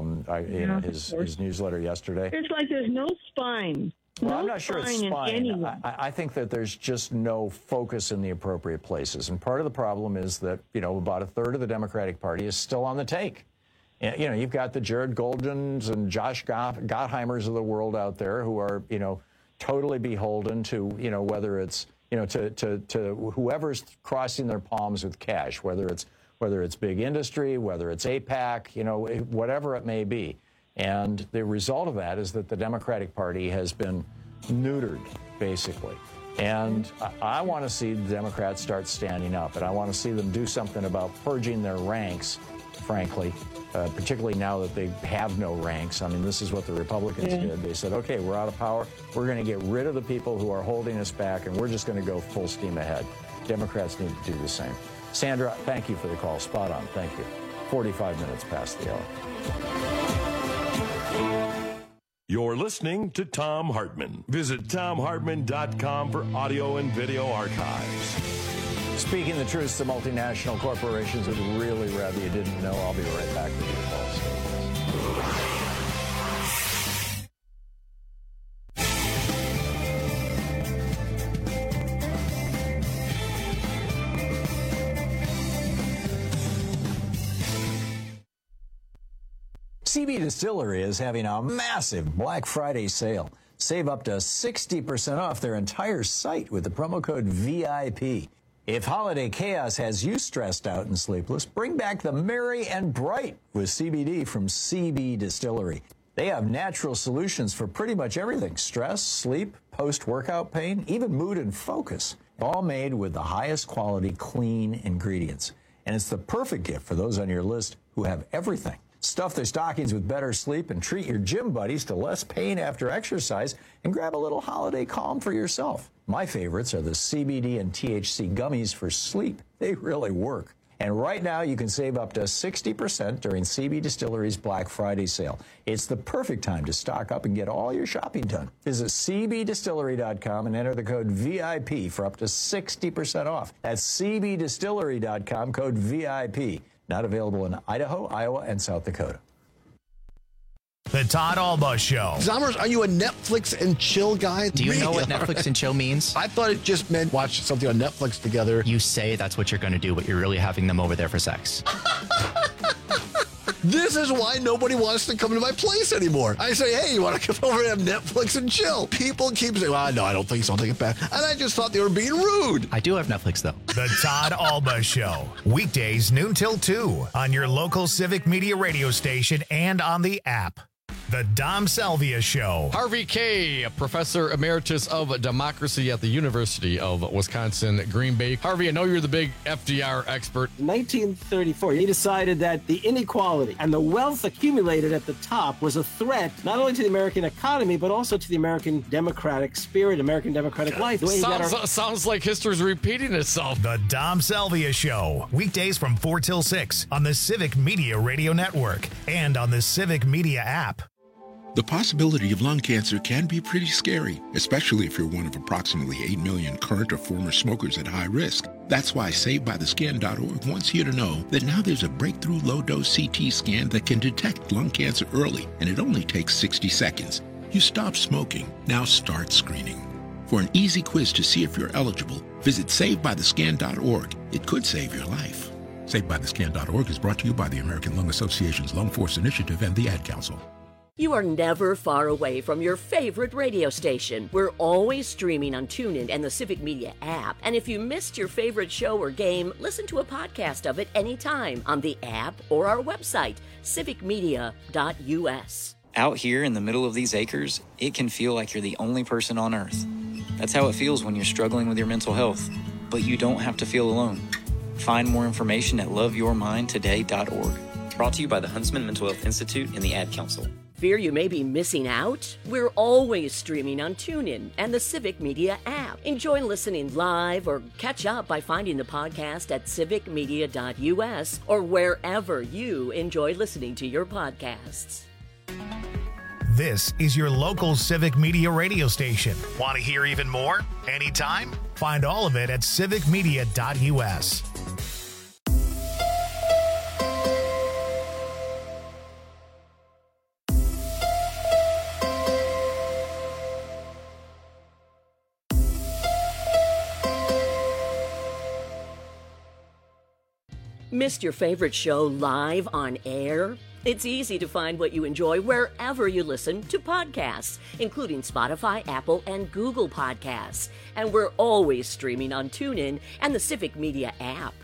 His newsletter yesterday. It's like there's no spine. Well, I'm not sure it's spine. I think that there's just no focus in the appropriate places. And part of the problem is that, about a third of the Democratic Party is still on the take. You've got the Jared Goldens and Josh Gottheimers of the world out there who are, totally beholden to, whether it's, to whoever's crossing their palms with cash, whether it's big industry, whether it's AIPAC, whatever it may be. And the result of that is that the Democratic Party has been neutered, basically. And I want to see the Democrats start standing up, and I want to see them do something about purging their ranks, frankly, particularly now that they have no ranks. I mean, this is what the Republicans did. They said, okay, we're out of power. We're going to get rid of the people who are holding us back, and we're just going to go full steam ahead. Democrats need to do the same. Sandra, thank you for the call. Spot on. Thank you. 45 minutes past the hour. You're listening to Thom Hartmann. Visit ThomHartmann.com for audio and video archives. Speaking the truth to multinational corporations would really rather you didn't know. I'll be right back with your calls. CB Distillery is having a massive Black Friday sale. Save up to 60% off their entire site with the promo code VIP. If holiday chaos has you stressed out and sleepless, bring back the merry and bright with CBD from CB Distillery. They have natural solutions for pretty much everything: stress, sleep, post-workout pain, even mood and focus. All made with the highest quality, clean ingredients. And it's the perfect gift for those on your list who have everything. Stuff their stockings with better sleep and treat your gym buddies to less pain after exercise and grab a little holiday calm for yourself. My favorites are the CBD and THC gummies for sleep. They really work. And right now you can save up to 60% during CB Distillery's Black Friday sale. It's the perfect time to stock up and get all your shopping done. Visit cbdistillery.com and enter the code VIP for up to 60% off. That's cbdistillery.com, code VIP. Not available in Idaho, Iowa, and South Dakota. The Todd Alba Show. Zommers, are you a Netflix and chill guy? Do you know what Netflix and chill means? I thought it just meant watch something on Netflix together. You say that's what you're going to do, but you're really having them over there for sex. This is why nobody wants to come to my place anymore. I say, hey, you want to come over and have Netflix and chill? People keep saying, well, no, I don't think so. I'll take it back. And I just thought they were being rude. I do have Netflix, though. The Todd Alba Show. Weekdays noon till 2 on your local Civic Media radio station and on the app. The Dom Salvia Show. Harvey Kaye, professor emeritus of democracy at the University of Wisconsin, Green Bay. Harvey, I know you're the big FDR expert. 1934, he decided that the inequality and the wealth accumulated at the top was a threat not only to the American economy, but also to the American democratic spirit, American democratic life. Sounds like history's repeating itself. The Dom Salvia Show. Weekdays from 4 till 6 on the Civic Media Radio Network and on the Civic Media app. The possibility of lung cancer can be pretty scary, especially if you're one of approximately 8 million current or former smokers at high risk. That's why SaveByTheScan.org wants you to know that now there's a breakthrough low-dose CT scan that can detect lung cancer early, and it only takes 60 seconds. You stop smoking, now start screening. For an easy quiz to see if you're eligible, visit SaveByTheScan.org. It could save your life. SaveByTheScan.org is brought to you by the American Lung Association's Lung Force Initiative and the Ad Council. You are never far away from your favorite radio station. We're always streaming on TuneIn and the Civic Media app. And if you missed your favorite show or game, listen to a podcast of it anytime on the app or our website, civicmedia.us. Out here in the middle of these acres, it can feel like you're the only person on Earth. That's how it feels when you're struggling with your mental health. But you don't have to feel alone. Find more information at loveyourmindtoday.org. Brought to you by the Huntsman Mental Health Institute and the Ad Council. Fear you may be missing out? We're always streaming on TuneIn and the Civic Media app. Enjoy listening live or catch up by finding the podcast at civicmedia.us or wherever you enjoy listening to your podcasts. This is your local Civic Media radio station. Want to hear even more? Anytime? Find all of it at civicmedia.us. Missed your favorite show live on air? It's easy to find what you enjoy wherever you listen to podcasts, including Spotify, Apple, and Google Podcasts. And we're always streaming on TuneIn and the Civic Media app.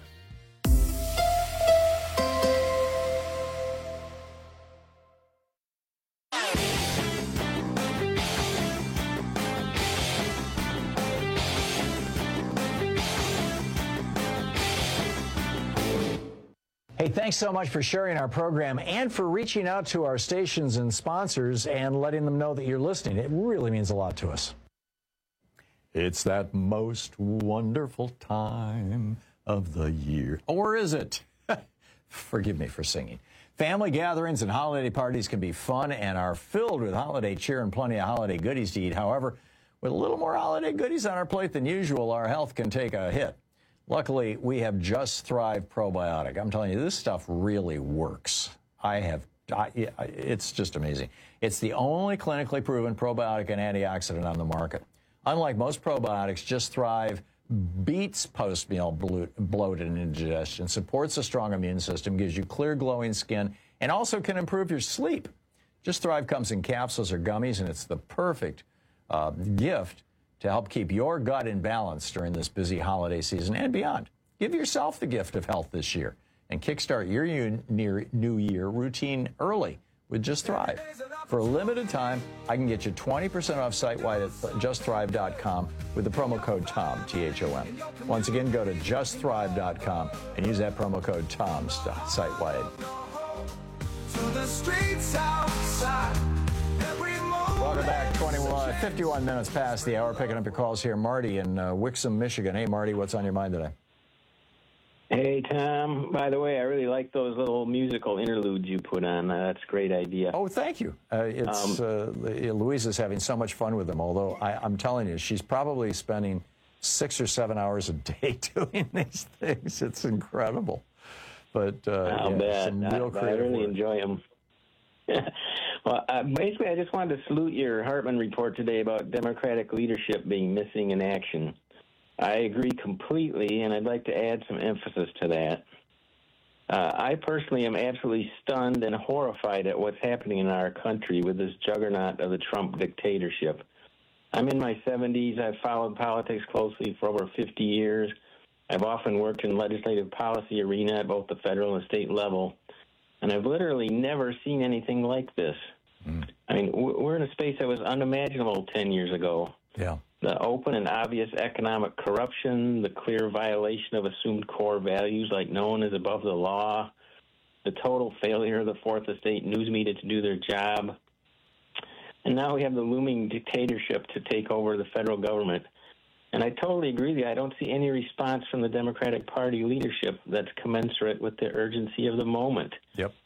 Hey, thanks so much for sharing our program and for reaching out to our stations and sponsors and letting them know that you're listening. It really means a lot to us. It's that most wonderful time of the year. Or is it? Forgive me for singing. Family gatherings and holiday parties can be fun and are filled with holiday cheer and plenty of holiday goodies to eat. However, with a little more holiday goodies on our plate than usual, our health can take a hit. Luckily, we have Just Thrive Probiotic. I'm telling you, this stuff really works. It's just amazing. It's the only clinically proven probiotic and antioxidant on the market. Unlike most probiotics, Just Thrive beats post-meal bloat and indigestion, supports a strong immune system, gives you clear, glowing skin, and also can improve your sleep. Just Thrive comes in capsules or gummies, and it's the perfect gift to help keep your gut in balance during this busy holiday season and beyond. Give yourself the gift of health this year and kickstart your New Year routine early with Just Thrive. For a limited time, I can get you 20% off site-wide at justthrive.com with the promo code TOM, T-H-O-M. Once again, go to justthrive.com and use that promo code TOM site-wide. To the streets outside. Welcome back. 51 minutes past the hour. Picking up your calls here. Marty in Wixom, Michigan. Hey, Marty, what's on your mind today? Hey, Tom. By the way, I really like those little musical interludes you put on. That's a great idea. Oh, thank you. Louisa's having so much fun with them, although I'm telling you, she's probably spending 6 or 7 hours a day doing these things. It's incredible. But I'll bet. some real creative I really work. enjoy them. Well, basically, I just wanted to salute your Hartman report today about Democratic leadership being missing in action. I agree completely, and I'd like to add some emphasis to that. I personally am absolutely stunned and horrified at what's happening in our country with this juggernaut of the Trump dictatorship. I'm in my 70s. I've followed politics closely for over 50 years. I've often worked in legislative policy arena at both the federal and state level. And I've literally never seen anything like this. I mean, we're in a space that was unimaginable 10 years ago. Yeah. The open and obvious economic corruption, the clear violation of assumed core values like no one is above the law, the total failure of the Fourth Estate news media to do their job. And now we have the looming dictatorship to take over the federal government. And I totally agree with you. I don't see any response from the Democratic Party leadership that's commensurate with the urgency of the moment. Yep.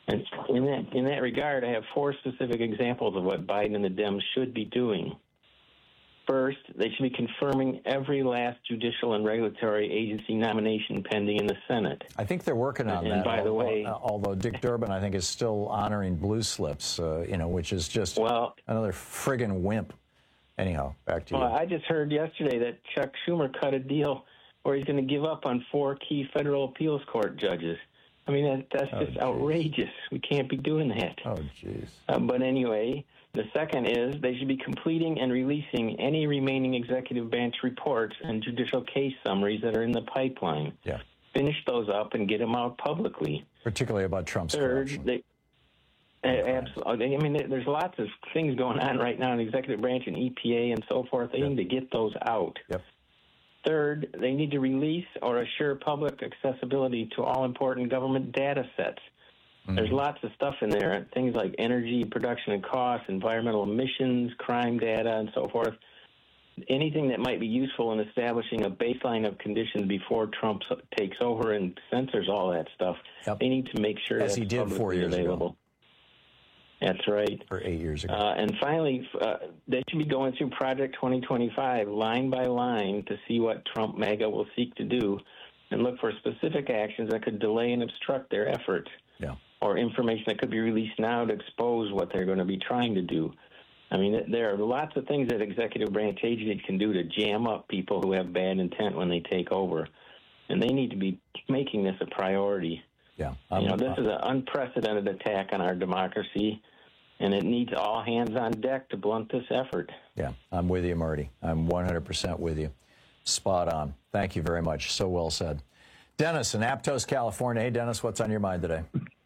And in that regard, I have 4 specific examples of what Biden and the Dems should be doing. First, they should be confirming every last judicial and regulatory agency nomination pending in the Senate. I think they're working on that. And by the way, although Dick Durbin, I think, is still honoring blue slips, which is just another friggin' wimp. Anyhow, back to you. I just heard yesterday that Chuck Schumer cut a deal where he's going to give up on 4 key federal appeals court judges. I mean, that's just outrageous. We can't be doing that. Oh, jeez. But anyway, the second is they should be completing and releasing any remaining executive branch reports and judicial case summaries that are in the pipeline. Yeah. Finish those up and get them out publicly. Particularly about Trump's corruption. Absolutely. I mean, there's lots of things going on right now in the executive branch and EPA and so forth. They need to get those out. Yep. Third, they need to release or assure public accessibility to all important government data sets. Mm-hmm. There's lots of stuff in there, things like energy production and costs, environmental emissions, crime data, and so forth. Anything that might be useful in establishing a baseline of conditions before Trump takes over and censors all that stuff. Yep. They need to make sure that's he did 4 years available. Ago. That's right. Or 8 years ago. And finally, they should be going through Project 2025 line by line to see what Trump MAGA will seek to do and look for specific actions that could delay and obstruct their efforts. Yeah. Or information that could be released now to expose what they're going to be trying to do. I mean, there are lots of things that executive branch agencies can do to jam up people who have bad intent when they take over. And they need to be making this a priority. Yeah. This is an unprecedented attack on our democracy, and it needs all hands on deck to blunt this effort. Yeah, I'm with you, Marty. I'm 100% with you. Spot on. Thank you very much. So well said. Dennis in Aptos, California. Hey, Dennis, what's on your mind today?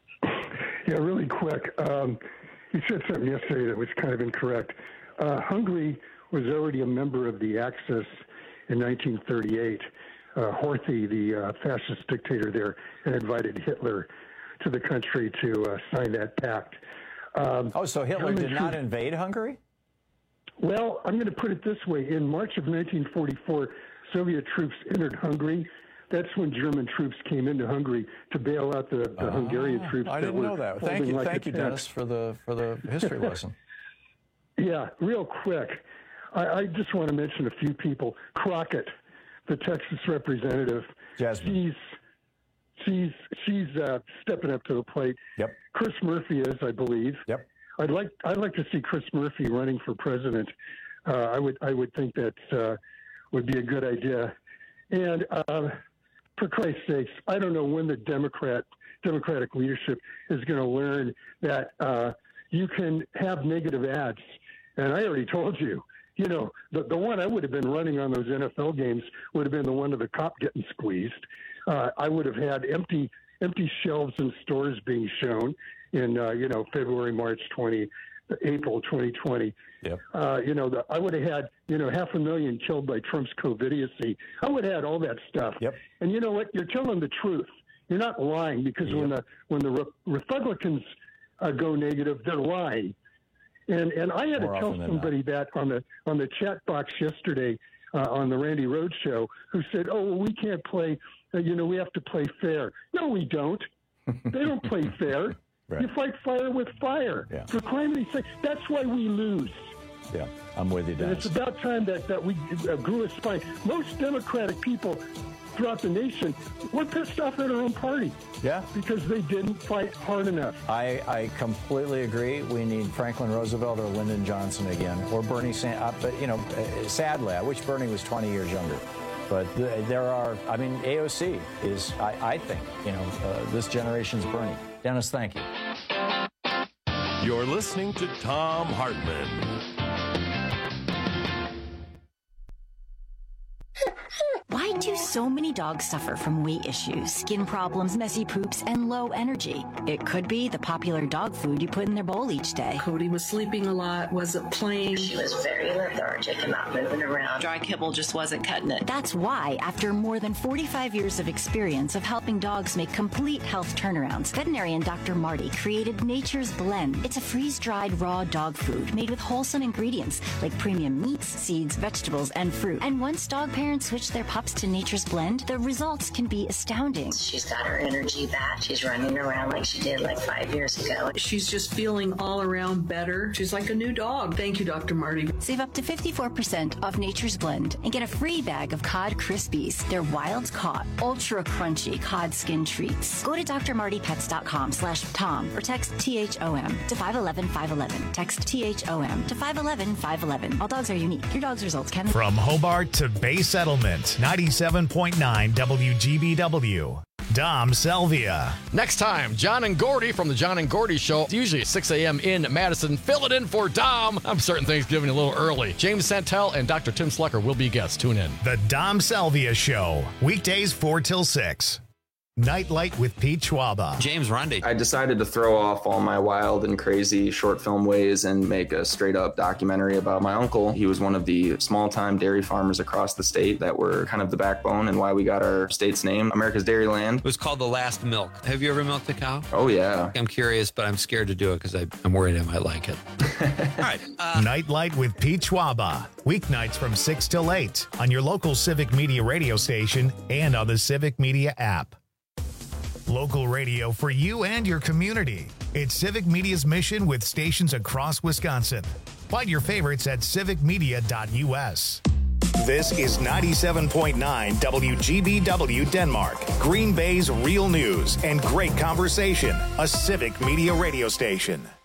Yeah, really quick. You said something yesterday that was kind of incorrect. Hungary was already a member of the Axis in 1938. Horthy, the fascist dictator there, had invited Hitler to the country to sign that pact. So Hitler did not invade Hungary? Well, I'm going to put it this way. In March of 1944, Soviet troops entered Hungary. That's when German troops came into Hungary to bail out the Hungarian troops. I didn't know that. Thank you, Dennis, for the history lesson. Yeah, real quick. I just want to mention a few people. Crockett, the Texas representative. Jasmine. She's stepping up to the plate. Yep. Chris Murphy is, I believe. Yep. I'd like to see Chris Murphy running for president. I would think that would be a good idea. And for Christ's sakes, I don't know when the Democratic leadership is going to learn that you can have negative ads. And I already told you. You know, the one I would have been running on those NFL games would have been the one of the cop getting squeezed. I would have had empty shelves in stores being shown in, February, March, April 2020. Yep. I would have had, 500,000 killed by Trump's COVIDiocy. I would have had all that stuff. Yep. And you know what? You're telling the truth. You're not lying because when the Republicans go negative, they're lying. And I had to tell somebody that on the chat box yesterday on the Randy Rhoads show, who said, "Oh, well, we can't play. We have to play fair." No, we don't. They don't play fair. Right. You fight fire with fire. Yeah. For criminy sake, that's why we lose. Yeah, I'm with you, Dennis. And it's about time that we grew a spine. Most Democratic people throughout the nation, we're pissed off at our own party. Yeah. Because they didn't fight hard enough. I completely agree. We need Franklin Roosevelt or Lyndon Johnson again, or Bernie Sanders. But, sadly, I wish Bernie was 20 years younger. But AOC is, I think, this generation's Bernie. Dennis, thank you. You're listening to Thom Hartmann. Why do so many dogs suffer from weight issues, skin problems, messy poops, and low energy? It could be the popular dog food you put in their bowl each day. Cody was sleeping a lot, wasn't playing. She was very lethargic and not moving around. Dry kibble just wasn't cutting it. That's why, after more than 45 years of experience of helping dogs make complete health turnarounds, veterinarian Dr. Marty created Nature's Blend. It's a freeze-dried raw dog food made with wholesome ingredients like premium meats, seeds, vegetables, and fruit. And once dog parents switch their pups to Nature's Nature's Blend, the results can be astounding. She's got her energy back. She's running around like she did like 5 years ago. She's just feeling all around better. She's like a new dog. Thank you, Dr. Marty. Save up to 54% off Nature's Blend and get a free bag of Cod Krispies. They're wild caught, ultra crunchy cod skin treats. Go to drmartypets.com/Tom or text THOM to 511-511. Text THOM to 511-511. All dogs are unique. Your dog's results can... From Hobart to Bay Settlement, 97.9 WGBW. Dom Selvia. Next time, John and Gordy from the John and Gordy Show. It's usually at 6 a.m. in Madison. Fill it in for Dom. I'm starting Thanksgiving a little early. James Santel and Dr. Tim Slucker will be guests. Tune in. The Dom Selvia Show. Weekdays 4 till 6. Nightlight with Pete Schwaba. James Rundy. I decided to throw off all my wild and crazy short film ways and make a straight up documentary about my uncle. He was one of the small time dairy farmers across the state that were kind of the backbone and why we got our state's name, America's Dairyland. It was called The Last Milk. Have you ever milked a cow? Oh, yeah. I'm curious, but I'm scared to do it because I'm worried I might like it. All right. Nightlight with Pete Schwaba. Weeknights from 6 till 8 on your local Civic Media radio station and on the Civic Media app. Local radio for you and your community. It's Civic Media's mission with stations across Wisconsin. Find your favorites at civicmedia.us. This is 97.9 WGBW Denmark, Green Bay's real news and great conversation, a Civic Media radio station.